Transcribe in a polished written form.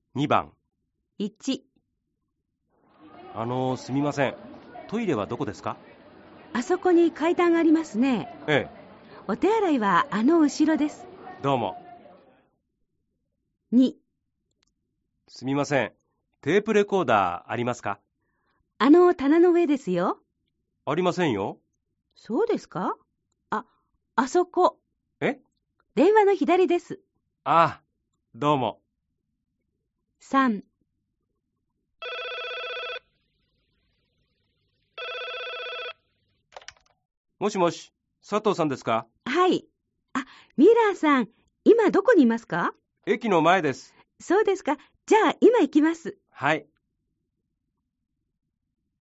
2番。 1、 すみません。トイレはどこですか？ あそこに階段がありますね。 ええ、 お手洗いはあの後ろです。 どうも。 2、 すみません。テープレコーダーありますか？ あの棚の上ですよ。 ありませんよ。 そうですか？あそこ。 え？ 電話の左です。 ああ、どうも。 3、 もしもし、佐藤さんですか？ はい。ミラーさん、今どこにいますか？ 駅の前です。 そうですか。じゃあ今行きます。 はい。